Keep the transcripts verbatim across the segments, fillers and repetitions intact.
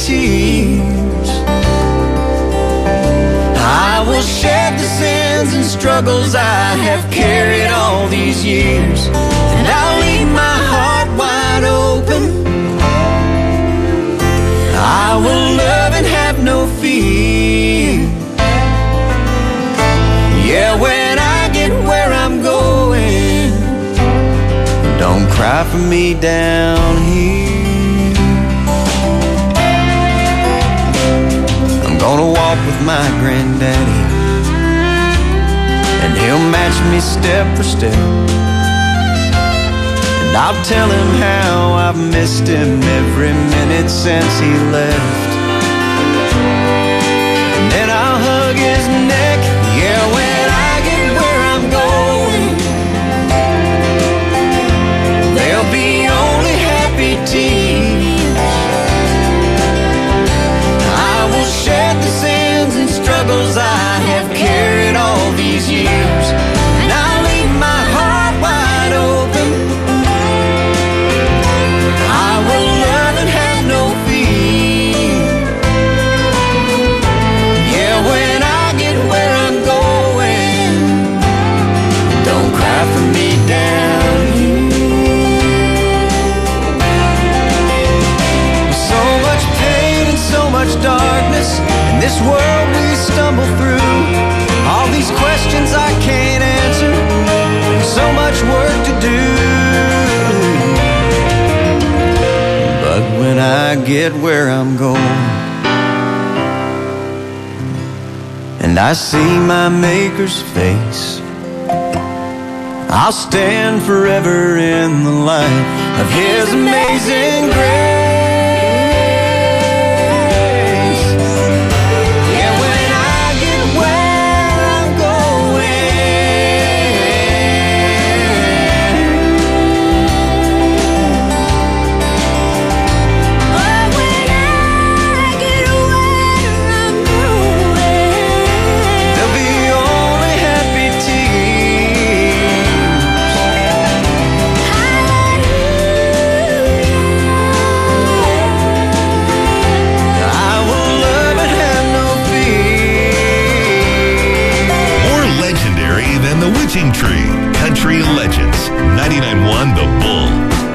tears. I will shed the sins and struggles I have carried all these years, and I'll leave my heart wide open. I will love and have no fear. Yeah, when I get where I'm going, don't cry for me down here. I'm gonna walk with my granddaddy, and he'll match me step for step. And I'll tell him how I've missed him every minute since he left. And then I'll hug his neck. Yeah, when I get where I'm going, there'll be only happy tears. I will shed the sins and struggles I have carried all these years, and I'll leave my heart wide open. I will love and have no fear. Yeah, when I get where I'm going, don't cry for me down here. So much pain and so much darkness in this world we stumble through. All these questions I can't answer, and so much work to do. But when I get where I'm going, and I see my Maker's face, I'll stand forever in the light of His amazing grace. Tree Country Legends, ninety-nine point one The Bull.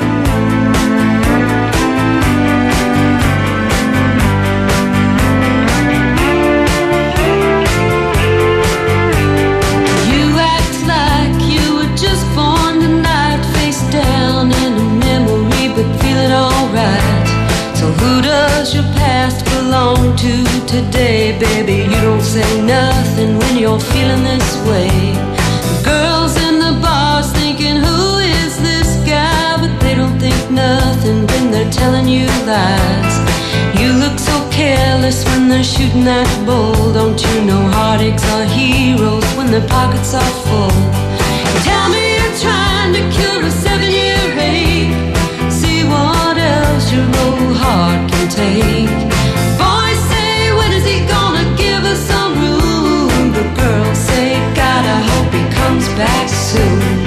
You act like you were just born tonight, face down in a memory, but feeling alright. So who does your past belong to today, baby? You don't say nothing when you're feeling this way. Girls in the bars thinking, who is this guy? But they don't think nothing when they're telling you lies. You look so careless when they're shooting that bull. Don't you know heartaches are heroes when their pockets are full? Tell me you're trying to cure a seven-year ache. See what else your old heart can take. Boys say, when is he gonna give us some room? But girls say, God, I hope he comes back soon.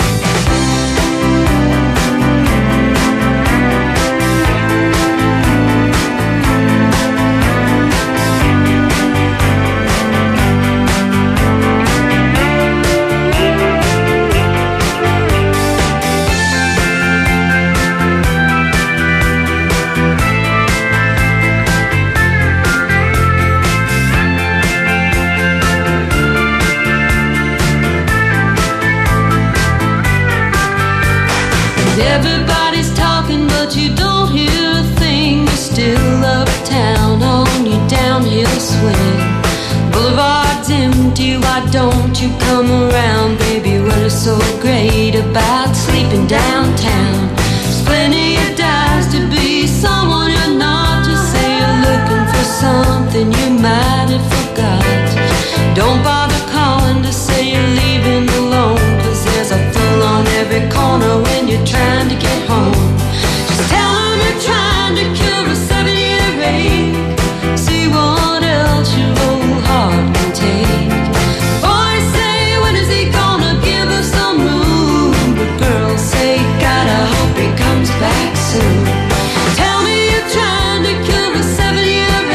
Everybody's talking, but you don't hear a thing. You're still uptown on your downhill swing. Boulevard's empty, why don't you come around, baby? What is so great about sleeping downtown? There's plenty of dives to be someone you're not. Just say you're looking for something you might have forgot. Don't bother calling to say you're leaving alone, 'cause there's a fool on every corner when you're trying to get home. Just tell them you're trying to cure a seven-year ache. See what else your old heart can take. Boys say, when is he gonna give us some room? But girls say, God, I hope he comes back soon. Tell me you're trying to cure a seven-year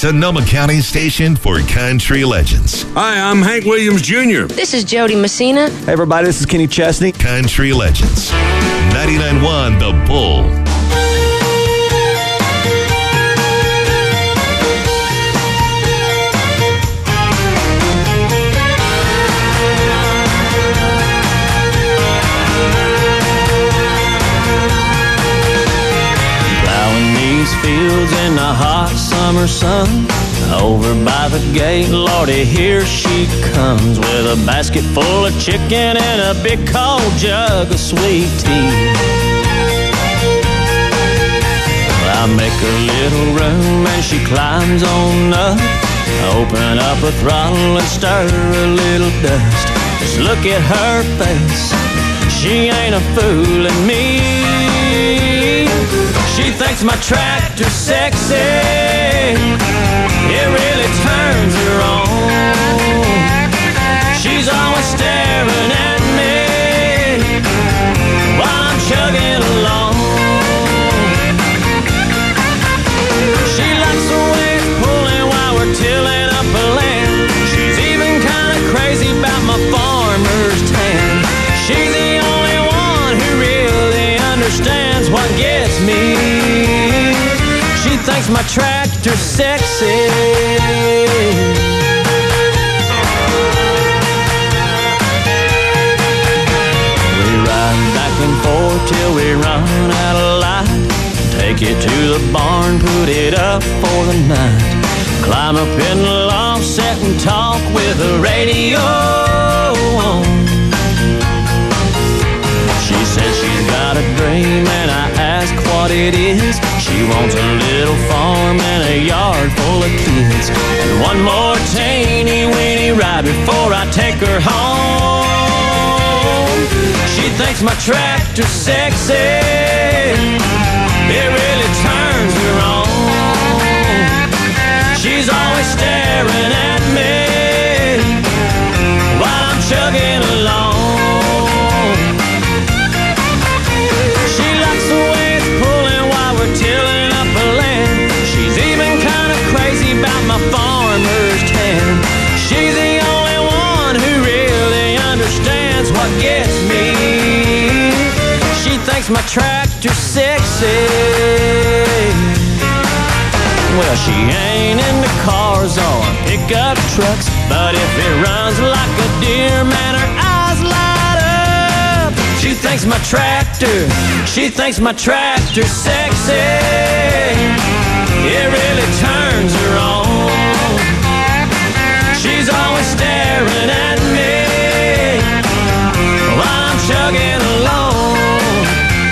Sonoma County's station for country legends. Hi, I'm Hank Williams Junior This is Jody Messina. Hey, everybody, this is Kenny Chesney. Country legends. ninety-nine point one The Bull. Fields in the hot summer sun, over by the gate, Lordy, here she comes with a basket full of chicken and a big cold jug of sweet tea. Well, I make a little room and she climbs on up, open up a throttle and stir a little dust. Just look at her face, she ain't a fooling me. She thinks my tractor's sexy, it really turns her on. She's always staring at me while I'm chugging along. She likes the way it's pulling while we're tilling up a land. She's even kind of crazy about my farmer's tan. She's the only one who really understands what gets me. She thinks my tractor's sexy. We ride back and forth till we run out of light. Take it to the barn, put it up for the night. Climb up in the loft, sit and talk with the radio on. She says she's got a dream and I ask what it is. She wants a little farm and a yard full of kids, and one more teeny weeny ride before I take her home. She thinks my tractor's sexy, it really turns her on. She's always staring at me while I'm chugging along. Tilling up a land. She's even kind of crazy about my farmer's tan. She's the only one who really understands what gets me. She thinks my tractor's sexy. Well, she ain't into cars or pickup trucks, but if it runs like a deer, man, her eyes light up. She thinks my tractor, she thinks my tractor's sexy. It really turns her on. She's always staring at me while I'm chugging along.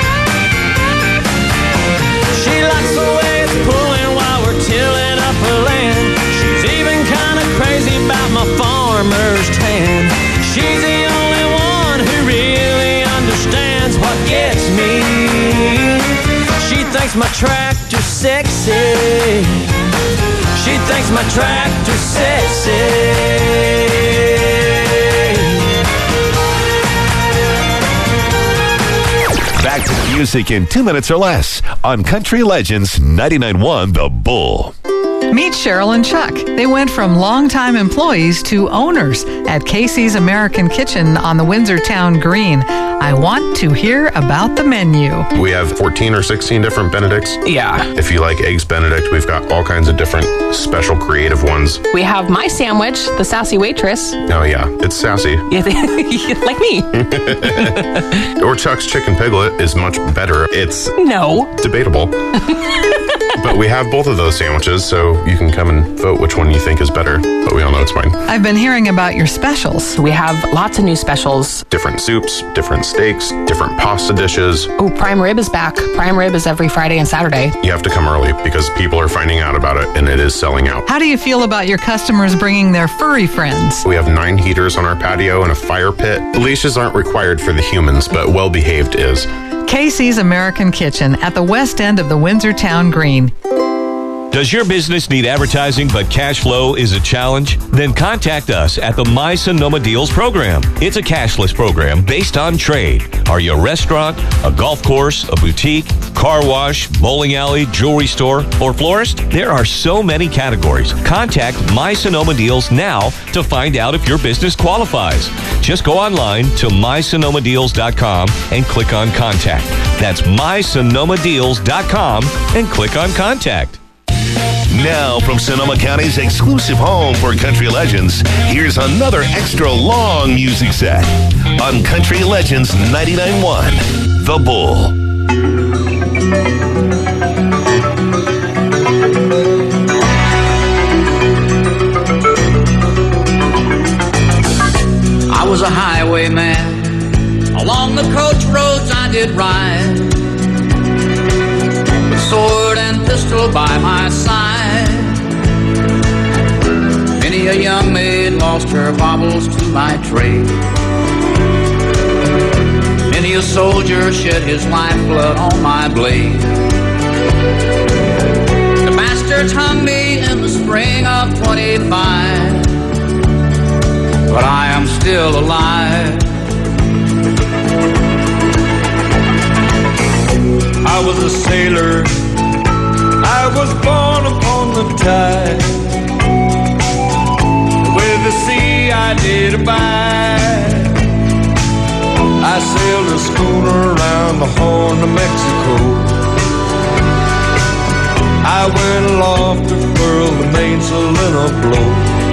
She likes the way it's pulling while we're tilling up her land. She's even kind of crazy about my farmer's tan. She's the only one who really understands what gets me. She thinks my tractor's sexy. She thinks my tractor's sexy. Back to the music in two minutes or less on Country Legends ninety-nine point one The Bull. Meet Cheryl and Chuck. They went from longtime employees to owners at Casey's American Kitchen on the Windsor Town Green. I want to hear about the menu. We have fourteen or sixteen different Benedicts. Yeah. If you like eggs Benedict, we've got all kinds of different special creative ones. We have my sandwich, the Sassy Waitress. Oh yeah, it's sassy. Yeah, like me. Or Chuck's Chicken Piglet is much better. It's no debatable. But we have both of those sandwiches, so you can come and vote which one you think is better. But we all know it's mine. I've been hearing about your specials. We have lots of new specials. Different soups, different steaks, different pasta dishes. Oh, prime rib is back. Prime rib is every Friday and Saturday. You have to come early because people are finding out about it and it is selling out. How do you feel about your customers bringing their furry friends? We have nine heaters on our patio and a fire pit. Leashes aren't required for the humans, but well-behaved is. Casey's American Kitchen at the west end of the Windsor Town Green. Does your business need advertising but cash flow is a challenge? Then contact us at the My Sonoma Deals program. It's a cashless program based on trade. Are you a restaurant, a golf course, a boutique, car wash, bowling alley, jewelry store, or florist? There are so many categories. Contact My Sonoma Deals now to find out if your business qualifies. Just go online to my sonoma deals dot com and click on Contact. That's my sonoma deals dot com and click on Contact. Now, from Sonoma County's exclusive home for country legends, here's another extra long music set on Country Legends ninety-nine point one, The Bull. I was a highwayman. Along the coach roads I did ride, with sword and pistol by my side. Many a young maid lost her baubles to my trade. Many a soldier shed his lifeblood on my blade. The bastards hung me in the spring of twenty-five, but I am still alive. I was a sailor, I was born upon the tide. With the sea I did abide. I sailed a schooner around the Horn of Mexico. I went aloft to furl the mainsail in a blow.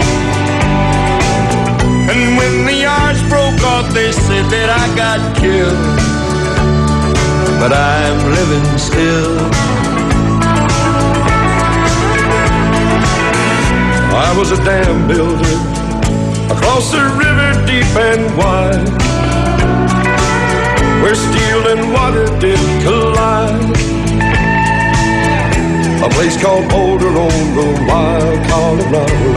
And when the yards broke off, they said that I got killed. But I'm living still. I was a dam builder across the river deep and wide, where steel and water did collide. A place called Boulder on the wild Colorado.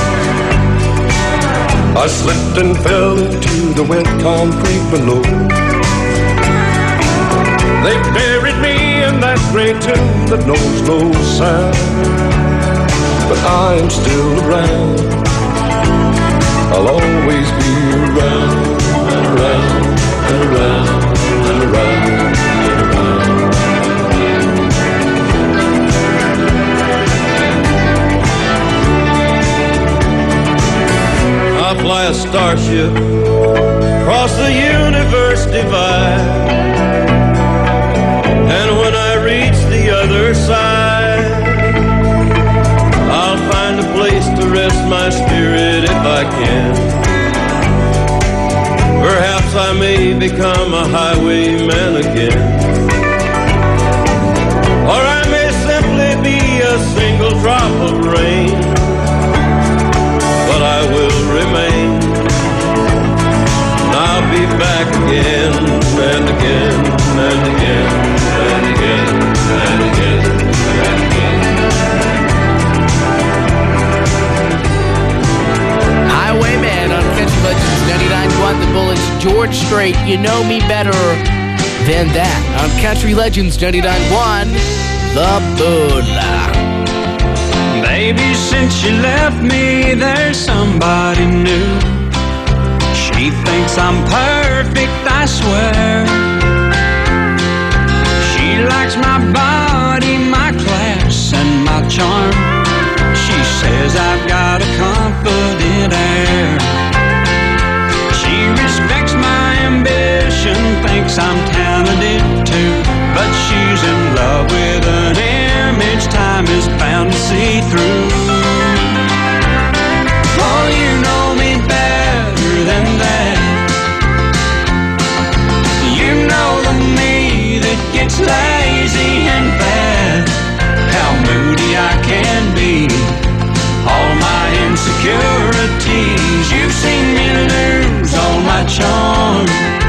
I slipped and fell into the wet concrete below. They buried me in that great tomb that knows no sound. But I'm still around. I'll always be around and around and around and around and around. I fly a starship across the universe divide. And when I reach the other side, I'll find a place to rest my spirit if I can. Perhaps I may become a highwayman again. Or I may simply be a single drop of rain. But I will remain. And I'll be back again and again and again. And again, and again, and again. Highwayman on Country Legends ninety-nine point one, The Bullets, George Strait, You Know Me Better Than That. On Country Legends ninety-nine point one, The Bull. Baby, since you left me, there's somebody new. She thinks I'm perfect, I swear. She likes my body, my class, and my charm. She says I've got a confident air. She respects my ambition, thinks I'm talented too. But she's in love with an image time is bound to see through. Oh, you know me better than that. You know the me that gets lazy and bad. How moody I can be, all my insecurities. You've seen me lose all my charm.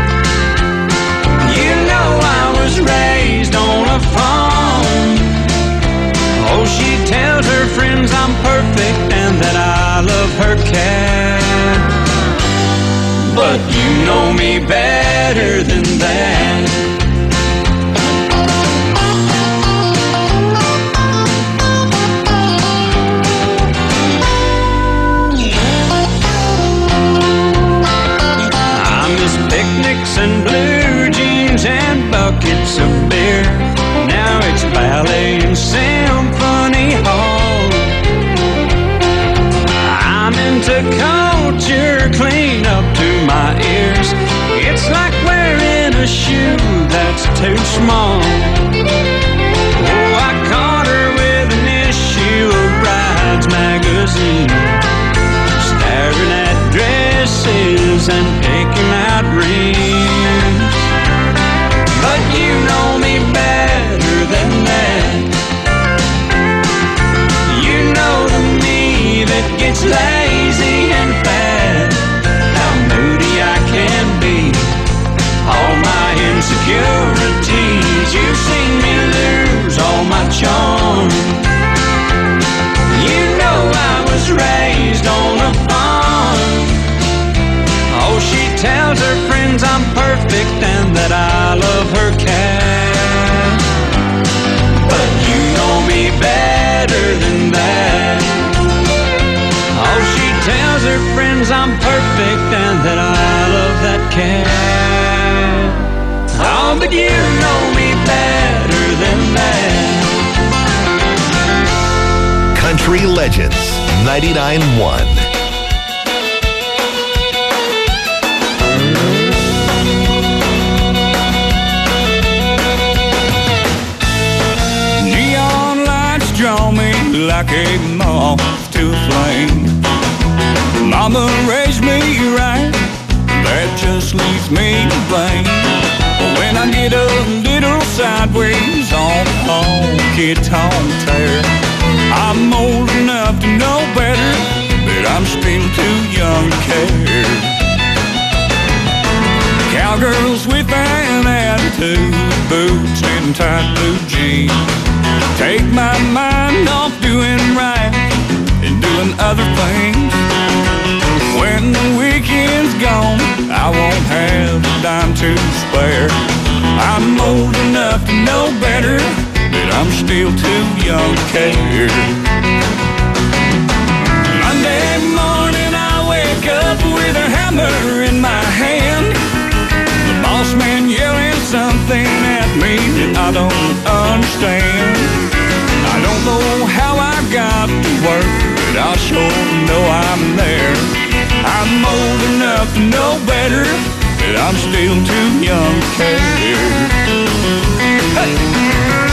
You know I was raised on a farm. Oh, she tells her friends I'm perfect and that I love her cat. But you know me better than that. too small. Oh, I caught her with an issue of Brides magazine, staring at dresses and picking out rings. But you know me better than that. You know the me that gets lazy and fat, how moody I can be, all my insecurities. You've seen me lose all my charm. You know I was raised on a farm. Oh, she tells her friends I'm perfect and that I love her cat. But you know me better than that. Oh, she tells her friends I'm perfect and that I love that cat. Oh, but you know me better than that. Country Legends ninety-nine point one. Draw me like a moth to a flame. Mama raised me right, that just leaves me to blame. But when I get a little sideways on honky tonk tear, I'm old enough to know better, but I'm still too young to care. Cowgirls with an attitude, boots and tight blue jeans, take my mind off doing right and doing other things. When the weekend's gone, I won't have a dime to spare. I'm old enough to know better, but I'm still too young to care. Monday morning I wake up with a hammer in my hand, the boss man yelling something at me that I don't understand. I don't know how I got to work, but I sure know I'm there. I'm old enough to know better, but I'm still too young to care. Hey!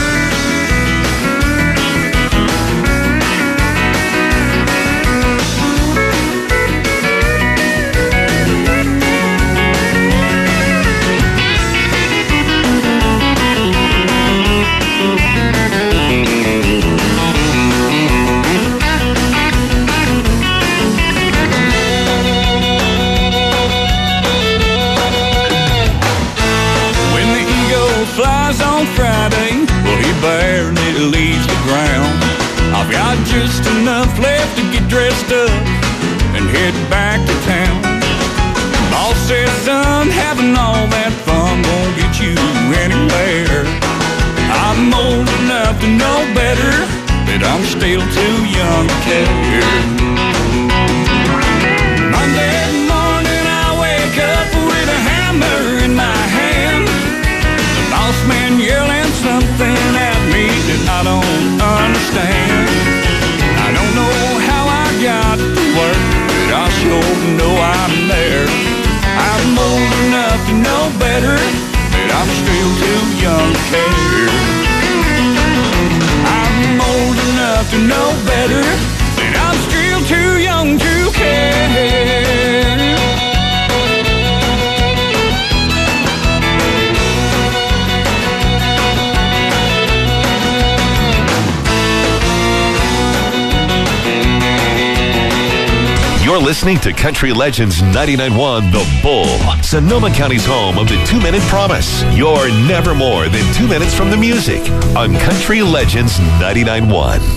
On Friday, well, he barely leaves the ground. I've got just enough left to get dressed up and head back to town. Boss says, son, having all that fun won't get you anywhere. I'm old enough to know better, but I'm still too young to care. Monday morning I wake up with a hammer in my hand, boss man yelling something at me that I don't understand. I don't know how I got to work, but I sure know I'm there. I'm old enough to know better, but I'm still too young to care. I'm old enough to know better, but I'm still too young to care. You're listening to Country Legends ninety-nine point one The Bull, Sonoma County's home of the two-minute promise. You're never more than two minutes from the music on Country Legends ninety-nine point one.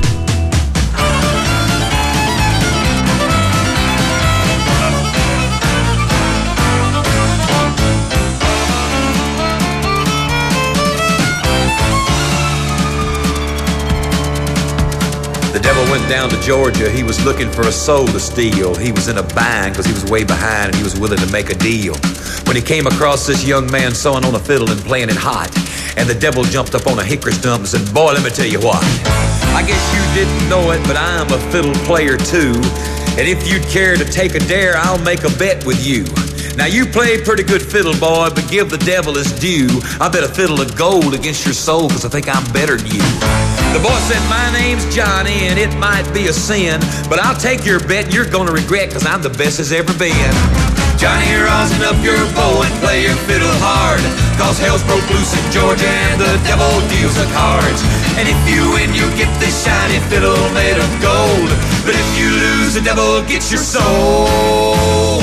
The devil went down to Georgia. He was looking for a soul to steal. He was in a bind because he was way behind and he was willing to make a deal. When he came across this young man sewing on a fiddle and playing it hot, and the devil jumped up on a hickory stump and said, boy, let me tell you what. I guess you didn't know it, but I'm a fiddle player too. And if you'd care to take a dare, I'll make a bet with you Now you play pretty good fiddle, boy, but give the devil his due. I bet a fiddle of gold against your soul, cause I think I'm better than you. The boy said, my name's Johnny, and it might be a sin, but I'll take your bet you're gonna regret, cause I'm the best as ever been. Johnny, rosin up your bow and play your fiddle hard, cause hell's broke loose in Georgia and the devil deals the cards. And if you win, you get this shiny fiddle made of gold, but if you lose, the devil gets your soul.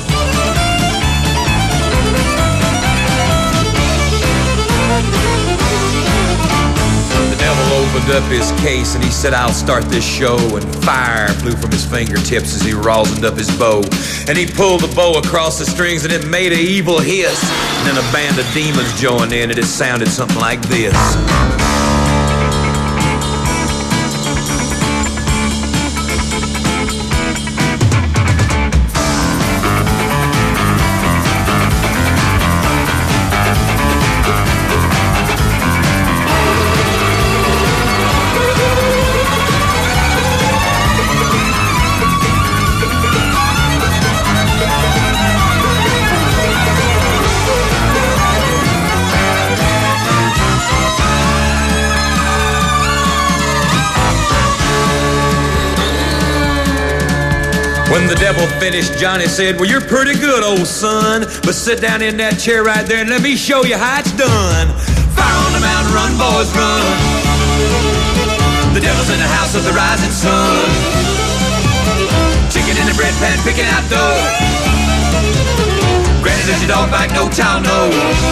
The devil opened up his case and he said, I'll start this show, and fire flew from his fingertips as he rosined up his bow. And he pulled the bow across the strings and it made an evil hiss. And then a band of demons joined in and it sounded something like this. When the devil finished, Johnny said, well, you're pretty good, old son, but sit down in that chair right there and let me show you how it's done. Fire on the mountain, run, boys, run. The devil's in the house of the rising sun. Chicken in the bread pan, picking out dough. Granny, does your dog bite? No child, no.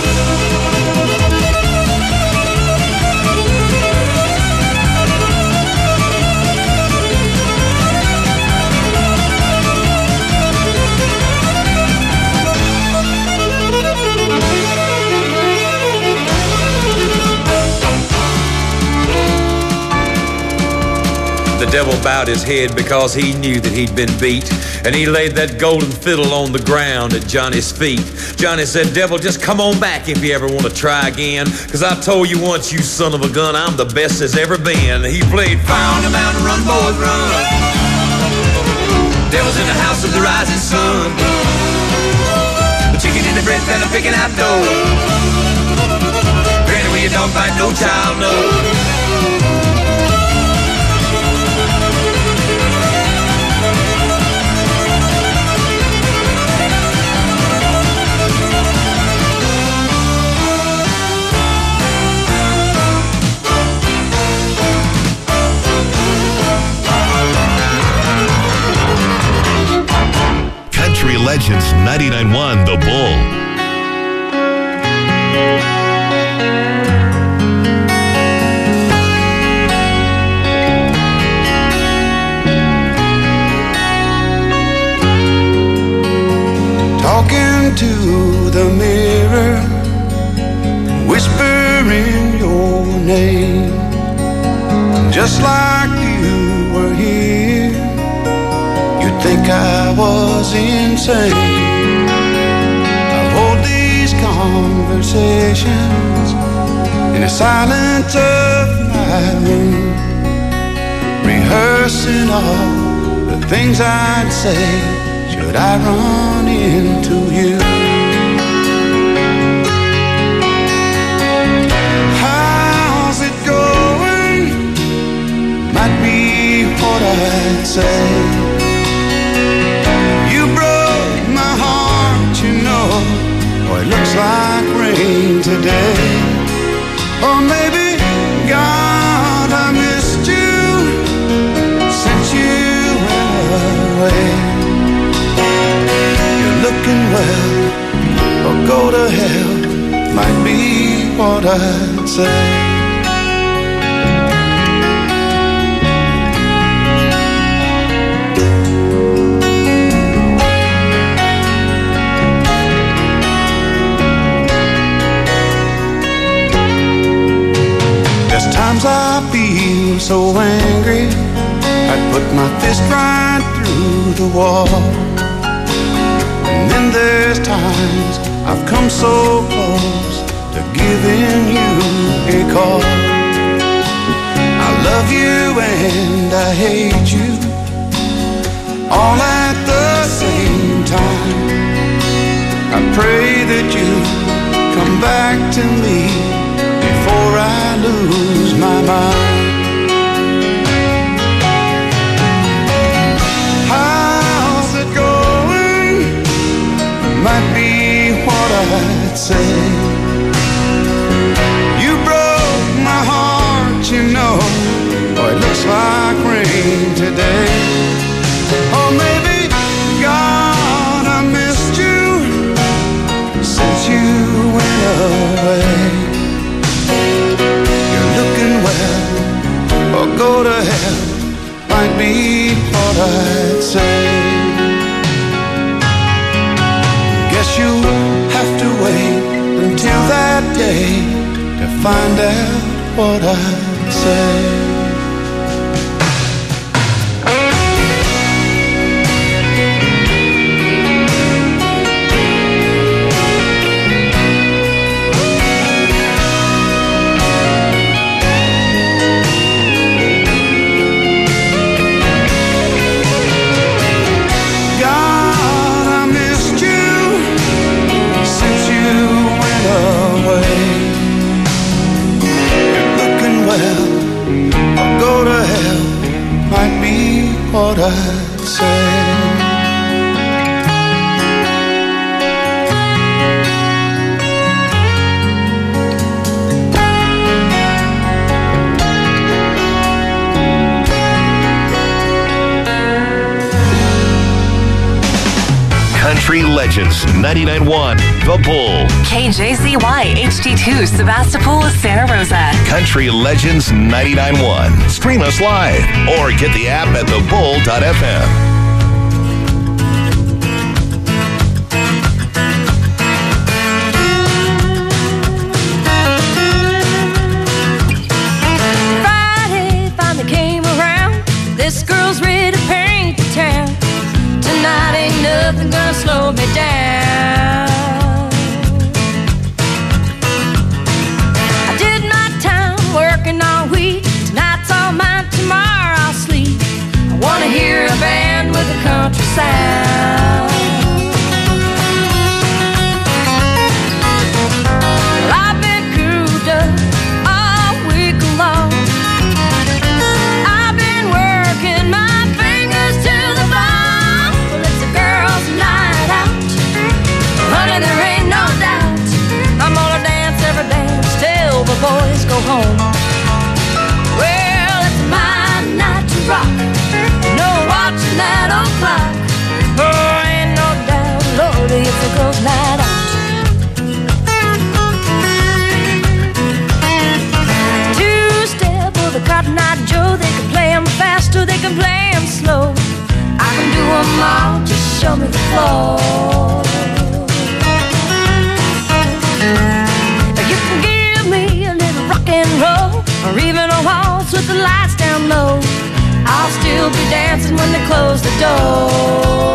The devil bowed his head because he knew that he'd been beat, and he laid that golden fiddle on the ground at Johnny's feet. Johnny said, devil, just come on back if you ever want to try again, cause I told you once, you son of a gun, I'm the best there's ever been. He played fire on the mountain, run, boys, run. Devil's in the house of the rising sun. The chicken in the bread pan, I'm picking out dough. Granny, when you don't bite, no child, no. Country Legends ninety-nine point one The Bull. Talking to the mirror, whispering your name, just like you were here. You'd think I was insane. I hold these conversations in the silence of my room, rehearsing all the things I'd say should I run into you. How's it going? Might be what I'd say. You broke my heart, you know. Oh, it looks like rain today. Or maybe, God, I missed you since you went away. Looking well, or go to hell, might be what I'd say. There's times I feel so angry, I'd put my fist right through the wall. And then there's times I've come so close to giving you a call. I love you and I hate you all at the same time. pray that you come back to me before I lose my mind. How's it going? Might be what I'd say. You broke my heart, you know. Oh, it looks like rain today. Or maybe, God, I missed you since you went away. You're looking well, or go to hell, might be what I'd say. Guess you'll have to wait until that day to find out what I'd say. What I'd say. Country Legends ninety-nine point one, The Bull. K J Z Y H D two, Sebastopol, Santa Rosa. Country Legends ninety-nine point one. Stream us live or get the app at the bull dot f m. Friday finally came around. This girl's ready to paint the town. Tonight ain't nothing gonna slow me down. I did my time working all week. Tonight's all mine, tomorrow I'll sleep. I wanna hear a band with a country sound. Well, I've been cooped up all week long. I've been working my fingers to the bone. Well, it's a girl's night out. Honey, there ain't no doubt. I'm gonna dance every dance till the boys go home. Well, it's my night to rock. No watching that old clock. Oh, ain't no doubt, Lordy, it's a girl's night out. Two-step or the Cotton Eye Joe. They can play 'em fast or they can play 'em slow. I can do 'em all, just show me the floor. You can give me a little rock and roll, or even a waltz with the lights down low. I'll still be dancing when they close the door.